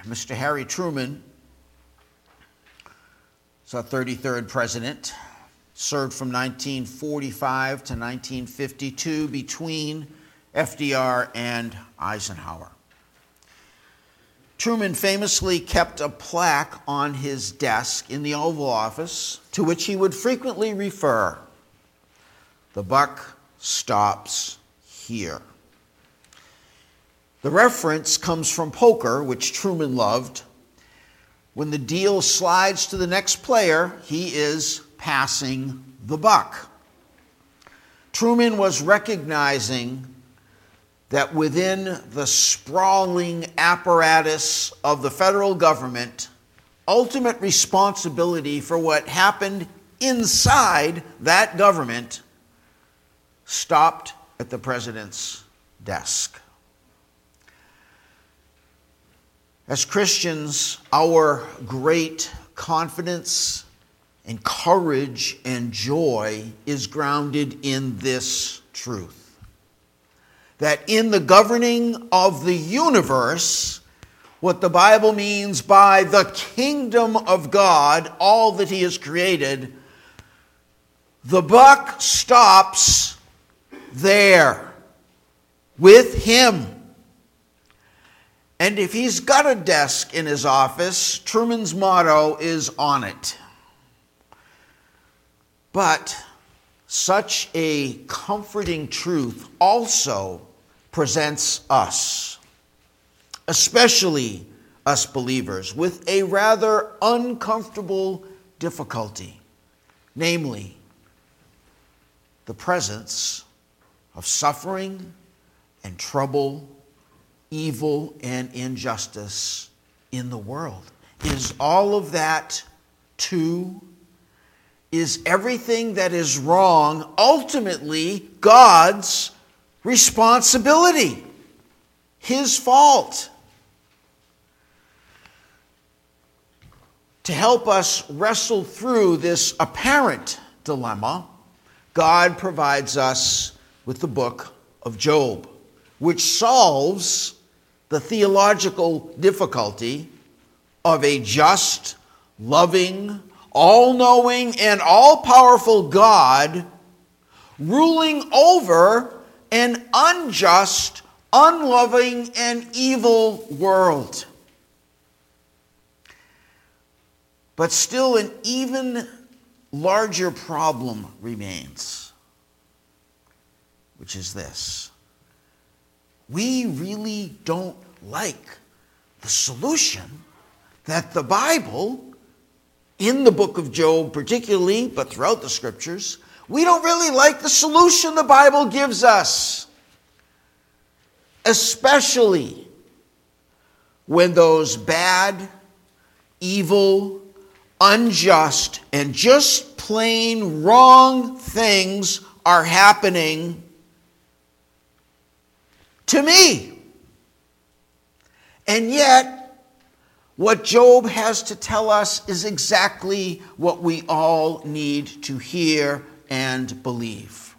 Mr. Harry Truman, is our 33rd president, served from 1945 to 1952 between FDR and Eisenhower. Truman famously kept a plaque on his desk in the Oval Office to which he would frequently refer, "The buck stops here." The reference comes from poker, which Truman loved. When the deal slides to the next player, he is passing the buck. Truman was recognizing that within the sprawling apparatus of the federal government, ultimate responsibility for what happened inside that government stopped at the president's desk. As Christians, our great confidence and courage and joy is grounded in this truth: that in the governing of the universe, what the Bible means by the kingdom of God, all that he has created, the buck stops there with him. And if he's got a desk in his office, Truman's motto is on it. But such a comforting truth also presents us, especially us believers, with a rather uncomfortable difficulty, namely the presence of suffering and trouble, evil and injustice in the world. Is all of that too? Is everything that is wrong ultimately God's responsibility, his fault? To help us wrestle through this apparent dilemma, God provides us with the book of Job, which solves the theological difficulty of a just, loving, all-knowing, and all-powerful God ruling over an unjust, unloving, and evil world. But still, an even larger problem remains, which is this: we really don't like the solution that the Bible, in the book of Job particularly, but throughout the scriptures, we don't really like the solution the Bible gives us. Especially when those bad, evil, unjust, and just plain wrong things are happening to me. And yet, what Job has to tell us is exactly what we all need to hear and believe.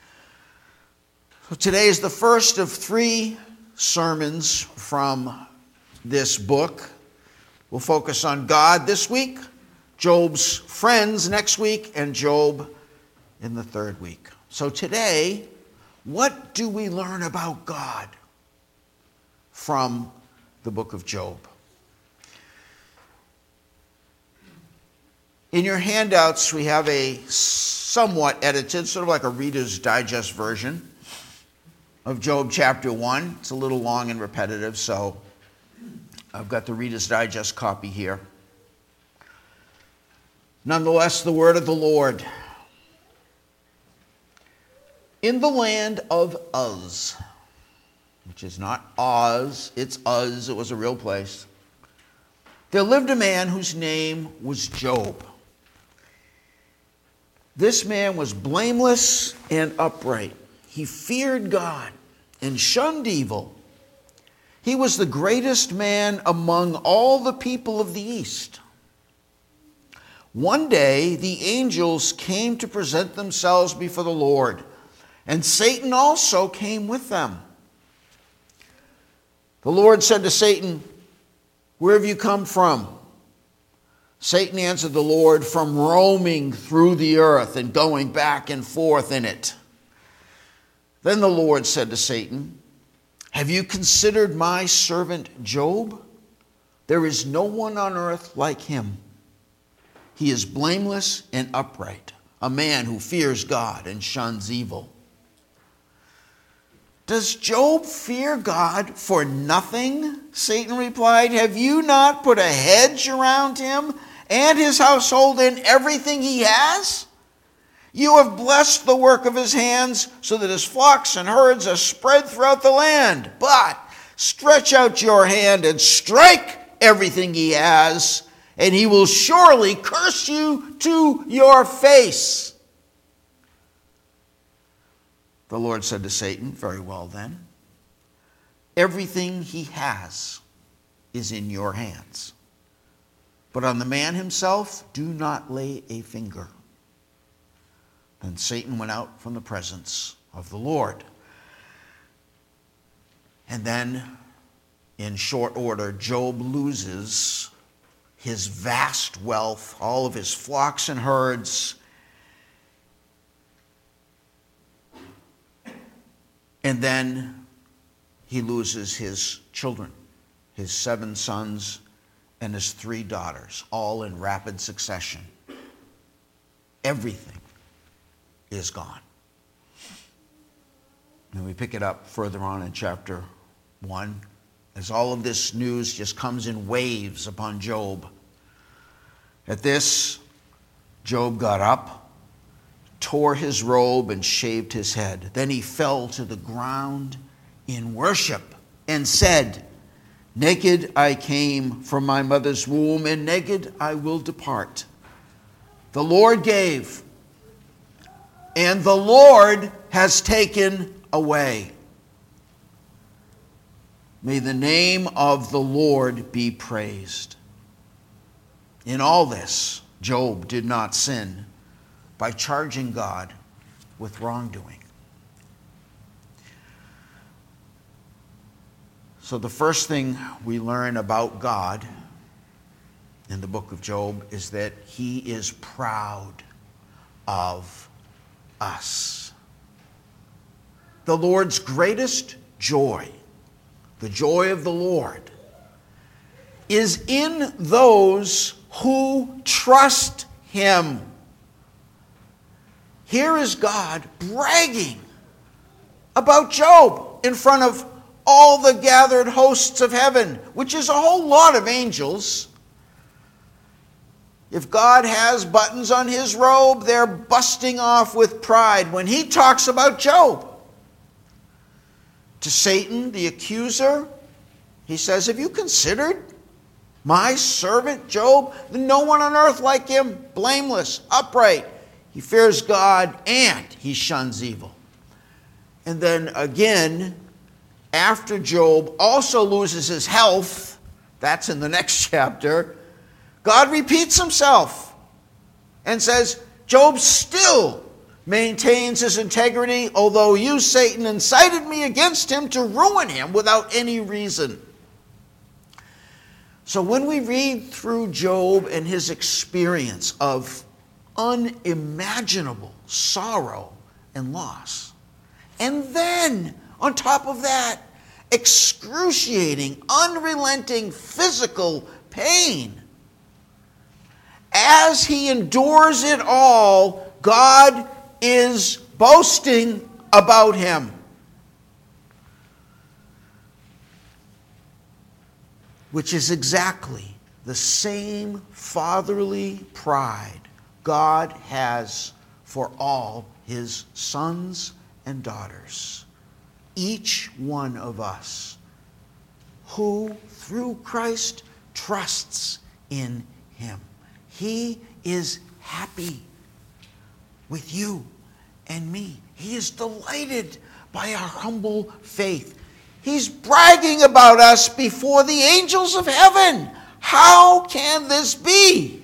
So today is the first of 3 sermons from this book. We'll focus on God this week, Job's friends next week, and Job in the 3rd week. So today, what do we learn about God from the book of Job? In your handouts, we have a somewhat edited, sort of like a Reader's Digest version of Job chapter 1. It's a little long and repetitive, so I've got the Reader's Digest copy here. Nonetheless, the word of the Lord. In the land of Uz, which is not Oz, it's Uz, it was a real place, there lived a man whose name was Job. This man was blameless and upright. He feared God and shunned evil. He was the greatest man among all the people of the East. One day, the angels came to present themselves before the Lord, and Satan also came with them. The Lord said to Satan, Where have you come from? Satan answered the Lord, from roaming through the earth and going back and forth in it. Then the Lord said to Satan, have you considered my servant Job? There is no one on earth like him. He is blameless and upright, a man who fears God and shuns evil. Does Job fear God for nothing? Satan replied. Have you not put a hedge around him and his household and everything he has? You have blessed the work of his hands so that his flocks and herds are spread throughout the land. But stretch out your hand and strike everything he has, and he will surely curse you to your face. The Lord said to Satan, very well then, everything he has is in your hands. But on the man himself, do not lay a finger. Then Satan went out from the presence of the Lord. And then, in short order, Job loses his vast wealth, all of his flocks and herds. And then he loses his children, his 7 sons and his 3 daughters, all in rapid succession. Everything is gone. And we pick it up further on in chapter 1, as all of this news just comes in waves upon Job. At this, Job got up, tore his robe, and shaved his head. Then he fell to the ground in worship and said, naked I came from my mother's womb, and naked I will depart. The Lord gave, and the Lord has taken away. May the name of the Lord be praised. In all this, Job did not sin by charging God with wrongdoing. So the first thing we learn about God in the book of Job is that he is proud of us. The Lord's greatest joy, the joy of the Lord, is in those who trust him. Here is God bragging about Job in front of all the gathered hosts of heaven, which is a whole lot of angels. If God has buttons on his robe, they're busting off with pride when he talks about Job. To Satan, the accuser, he says, have you considered my servant Job? No one on earth like him, blameless, upright. He fears God and he shuns evil. And then again, after Job also loses his health, that's in the next chapter, God repeats himself and says, Job still maintains his integrity, although you, Satan, incited me against him to ruin him without any reason. So when we read through Job and his experience of unimaginable sorrow and loss, and then on top of that, excruciating, unrelenting physical pain, as he endures it all, God is boasting about him. Which is exactly the same fatherly pride God has for all his sons and daughters. Each one of us who, through Christ, trusts in him. He is happy with you and me. He is delighted by our humble faith. He's bragging about us before the angels of heaven. How can this be?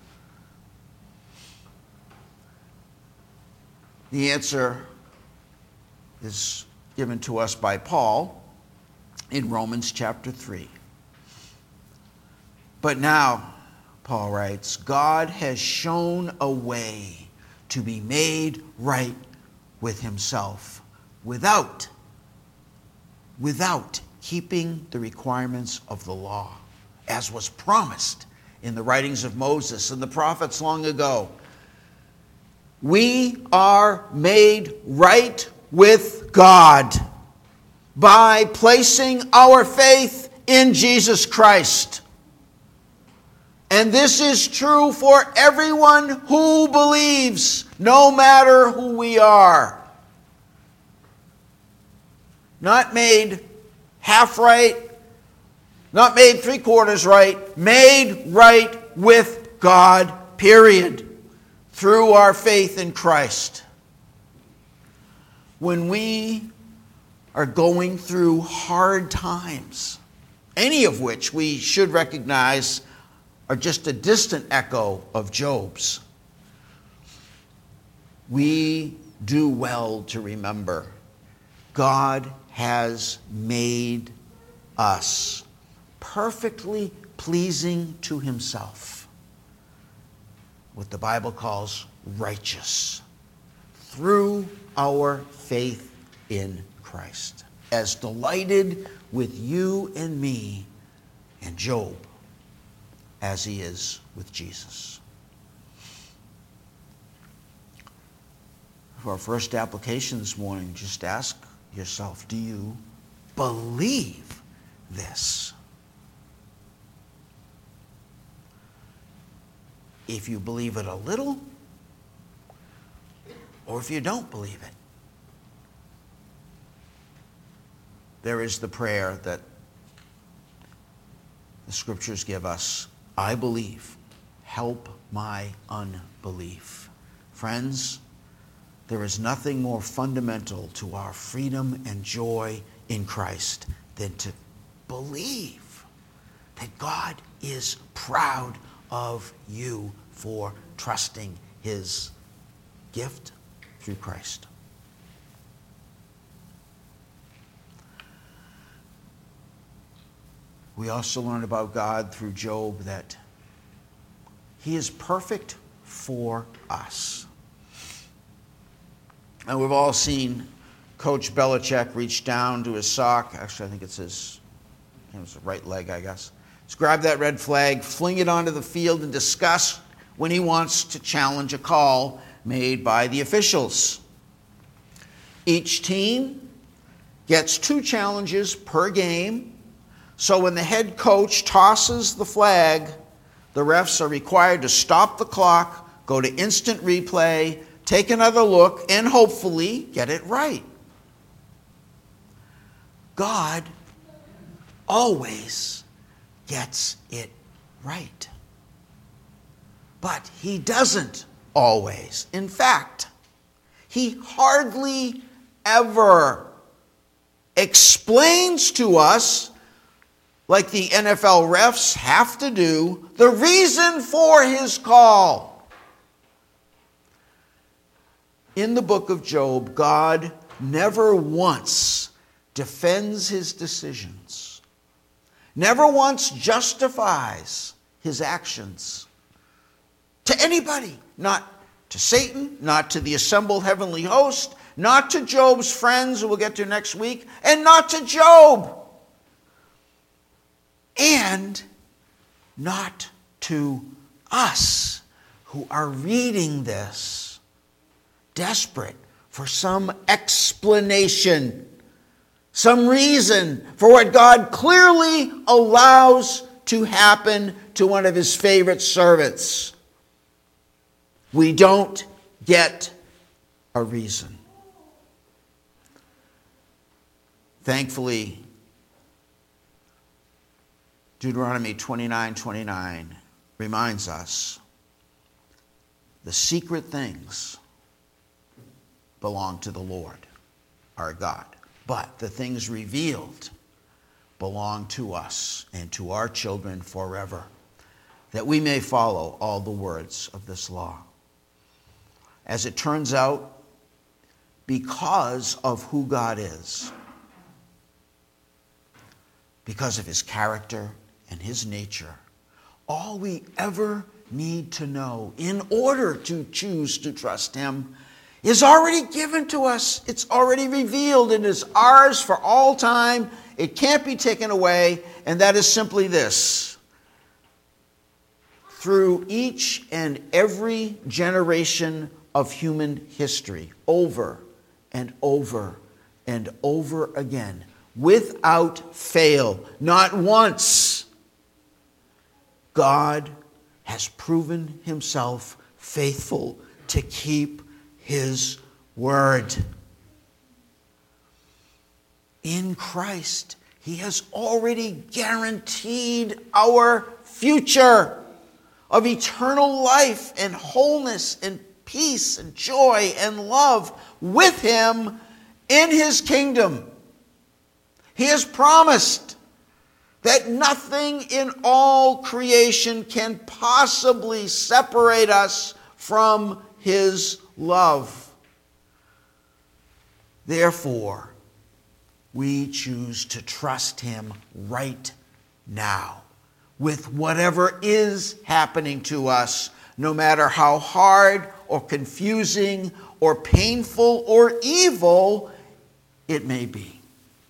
The answer is given to us by Paul in Romans chapter 3. But now, Paul writes, God has shown a way to be made right with himself without keeping the requirements of the law, as was promised in the writings of Moses and the prophets long ago. We are made right with God by placing our faith in Jesus Christ. And this is true for everyone who believes, no matter who we are. Not made half right, not made 3/4 right, made right with God, period, through our faith in Christ. When we are going through hard times, any of which we should recognize are just a distant echo of Job's, we do well to remember God has made us perfectly pleasing to himself, what the Bible calls righteous, through our faith in Christ, as delighted with you and me and Job as he is with Jesus. For our first application this morning, just ask yourself, do you believe this? If you believe it a little, or if you don't believe it, there is the prayer that the scriptures give us. I believe. Help my unbelief. Friends, there is nothing more fundamental to our freedom and joy in Christ than to believe that God is proud of you for trusting his gift through Christ. We also learn about God through Job that he is perfect for us. And we've all seen Coach Belichick reach down to his sock. Actually, I think it's his right leg, I guess. Just grab that red flag, fling it onto the field in disgust when he wants to challenge a call made by the officials. Each team gets 2 challenges per game. So when the head coach tosses the flag, the refs are required to stop the clock, go to instant replay, take another look, and hopefully get it right. God always gets it right. But he doesn't always. In fact, he hardly ever explains to us, like the NFL refs have to do, the reason for his call. In the book of Job, God never once defends his decisions, never once justifies his actions to anybody, not to Satan, not to the assembled heavenly host, not to Job's friends, who we'll get to next week, and not to Job. And not to us who are reading this, desperate for some explanation, some reason for what God clearly allows to happen to one of his favorite servants. We don't get a reason. Thankfully, Deuteronomy 29:29 reminds us the secret things belong to the Lord, our God. But the things revealed belong to us and to our children forever, that we may follow all the words of this law. As it turns out, because of who God is, because of his character and his nature, all we ever need to know in order to choose to trust him is already given to us. It's already revealed and is ours for all time. It can't be taken away, and that is simply this. Through each and every generation of human history, over and over and over again, without fail, not once, God has proven himself faithful to keep his word. In Christ, he has already guaranteed our future of eternal life and wholeness and peace and joy and love with him in his kingdom. He has promised that nothing in all creation can possibly separate us from his love. Therefore, we choose to trust him right now with whatever is happening to us, no matter how hard or confusing or painful or evil it may be.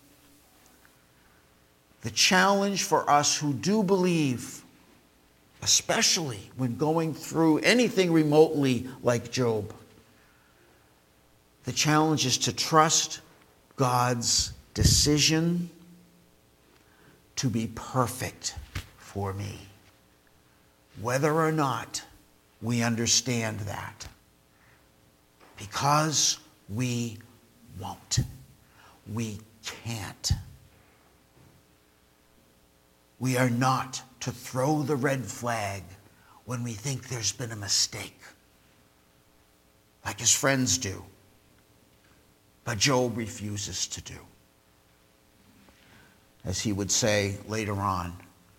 The challenge for us who do believe, especially when going through anything remotely like Job, the challenge is to trust God's decision to be perfect for me, whether or not we understand that, because we won't. We can't. We are not to throw the red flag when we think there's been a mistake, like his friends do, but Job refuses to do. As he would say later on,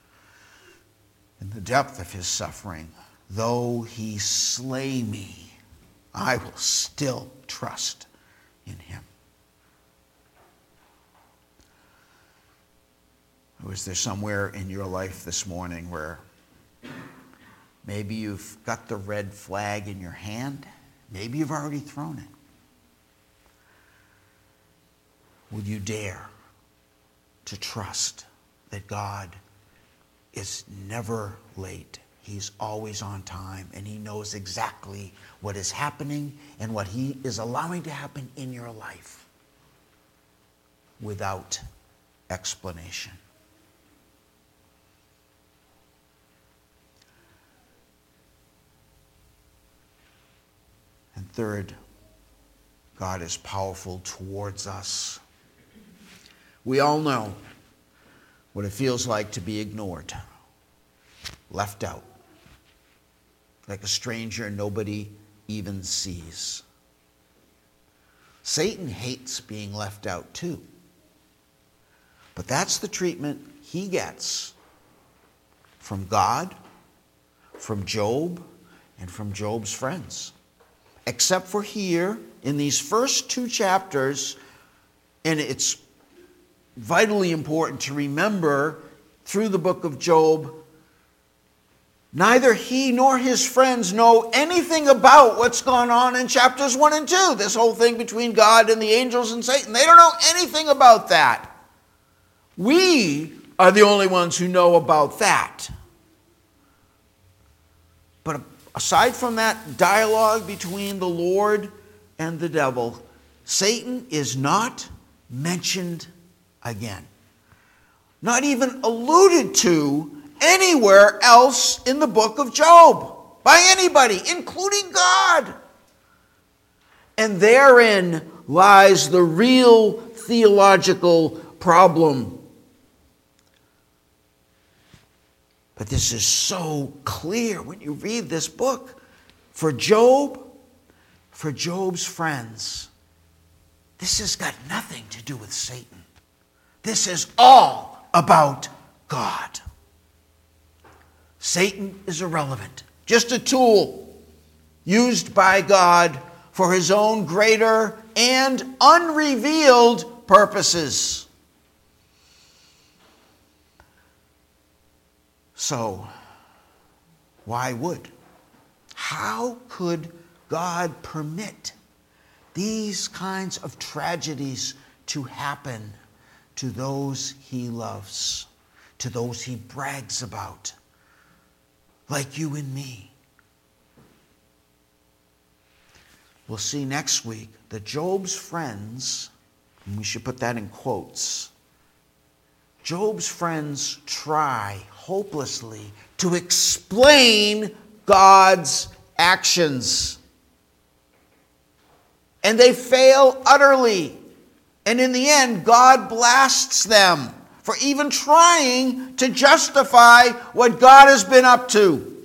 in the depth of his suffering, though he slay me, I will still trust in him. Or is there somewhere in your life this morning where maybe you've got the red flag in your hand? Maybe you've already thrown it. Would you dare to trust that God is never late? He's always on time, and he knows exactly what is happening and what he is allowing to happen in your life without explanation. And third, God is powerful towards us. We all know what it feels like to be ignored, left out, like a stranger nobody even sees. Satan hates being left out too. But that's the treatment he gets from God, from Job, and from Job's friends. Except for here, in these first 2 chapters, and it's vitally important to remember through the book of Job, neither he nor his friends know anything about what's gone on in chapters 1 and 2. This whole thing between God and the angels and Satan. They don't know anything about that. We are the only ones who know about that. But aside from that dialogue between the Lord and the devil, Satan is not mentioned again. Not even alluded to anywhere else in the book of Job by anybody, including God. And therein lies the real theological problem. But this is so clear when you read this book. For Job, for Job's friends, this has got nothing to do with Satan. This is all about God. Satan is irrelevant, just a tool used by God for his own greater and unrevealed purposes. So, Why would? How could God permit these kinds of tragedies to happen to those he loves, to those he brags about, like you and me? We'll see next week that Job's friends, and we should put that in quotes, Job's friends try hopelessly to explain God's actions. And they fail utterly. And in the end, God blasts them for even trying to justify what God has been up to.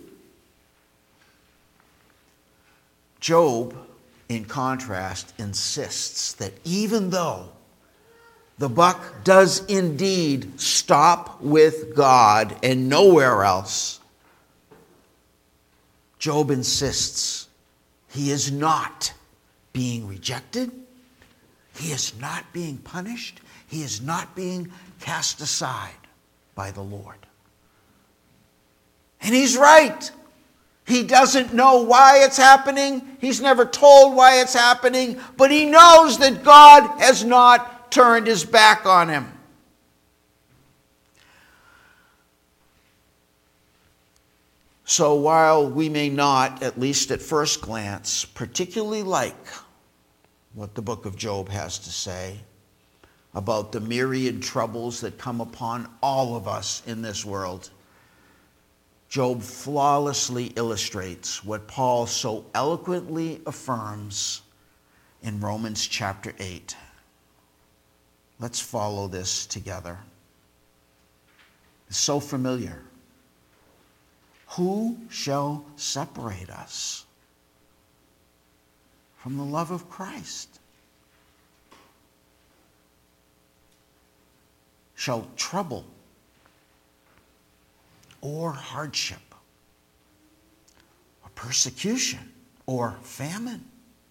Job, in contrast, insists that even though the buck does indeed stop with God and nowhere else, Job insists he is not being rejected. He is not being punished. He is not being cast aside by the Lord. And he's right. He doesn't know why it's happening. He's never told why it's happening. But he knows that God has not turned his back on him. So while we may not, at least at first glance, particularly like what the book of Job has to say about the myriad troubles that come upon all of us in this world, Job flawlessly illustrates what Paul so eloquently affirms in Romans chapter 8. Let's follow this together. It's so familiar. Who shall separate us from the love of Christ? Shall trouble or hardship or persecution or famine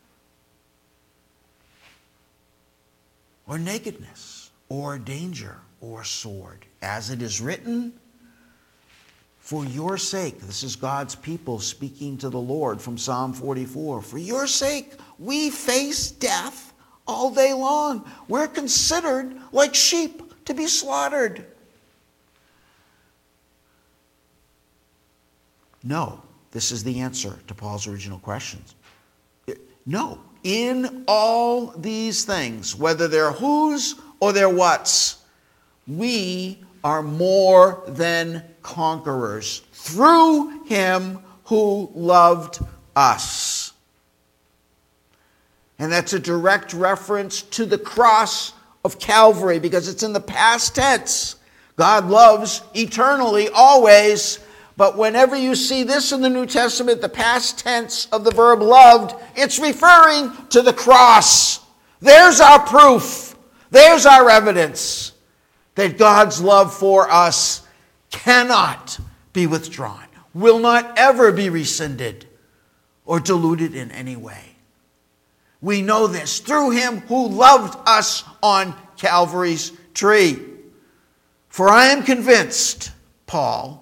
or nakedness or danger or sword, as it is written, for your sake, this is God's people speaking to the Lord from Psalm 44, for your sake we face death all day long. We're considered like sheep to be slaughtered. No, this is the answer to Paul's original questions. No, in all these things, whether they're whose or they're what's, we are more than conquerors through him who loved us. And that's a direct reference to the cross of Calvary because it's in the past tense. God loves eternally, always. But whenever you see this in the New Testament, the past tense of the verb loved, it's referring to the cross. There's our proof. There's our evidence that God's love for us cannot be withdrawn, will not ever be rescinded or diluted in any way. We know this through him who loved us on Calvary's tree. For I am convinced, Paul,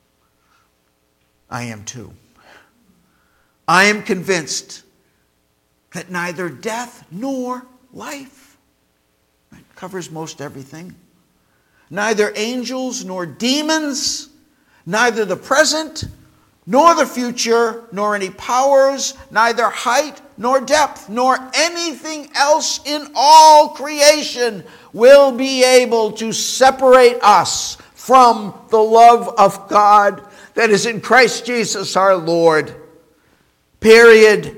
I am too. I am convinced that neither death nor life, that covers most everything, neither angels nor demons, neither the present nor the future, nor any powers, neither height nor depth, nor anything else in all creation will be able to separate us from the love of God that is in Christ Jesus our Lord. Period.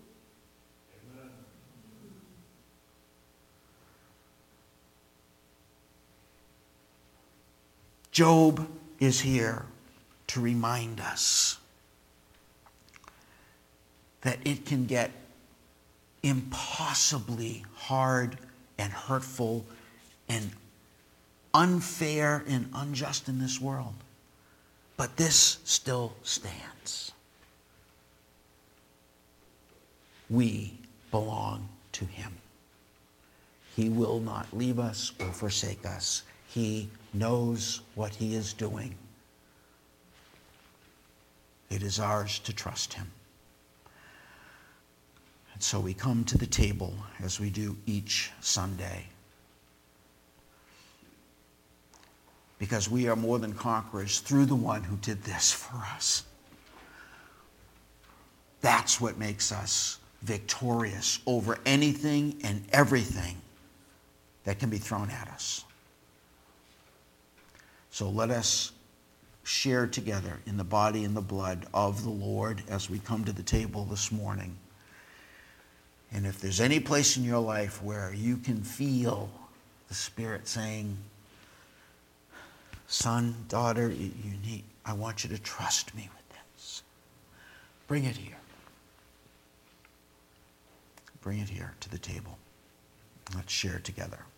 Job is here to remind us that it can get impossibly hard and hurtful and unfair and unjust in this world. But this still stands. We belong to him. He will not leave us or forsake us. He knows what he is doing. It is ours to trust him. And so we come to the table as we do each Sunday. Because we are more than conquerors through the one who did this for us. That's what makes us victorious over anything and everything that can be thrown at us. So let us share together in the body and the blood of the Lord as we come to the table this morning. And if there's any place in your life where you can feel the Spirit saying, son, daughter, I want you to trust me with this. Bring it here. Bring it here to the table. Let's share together.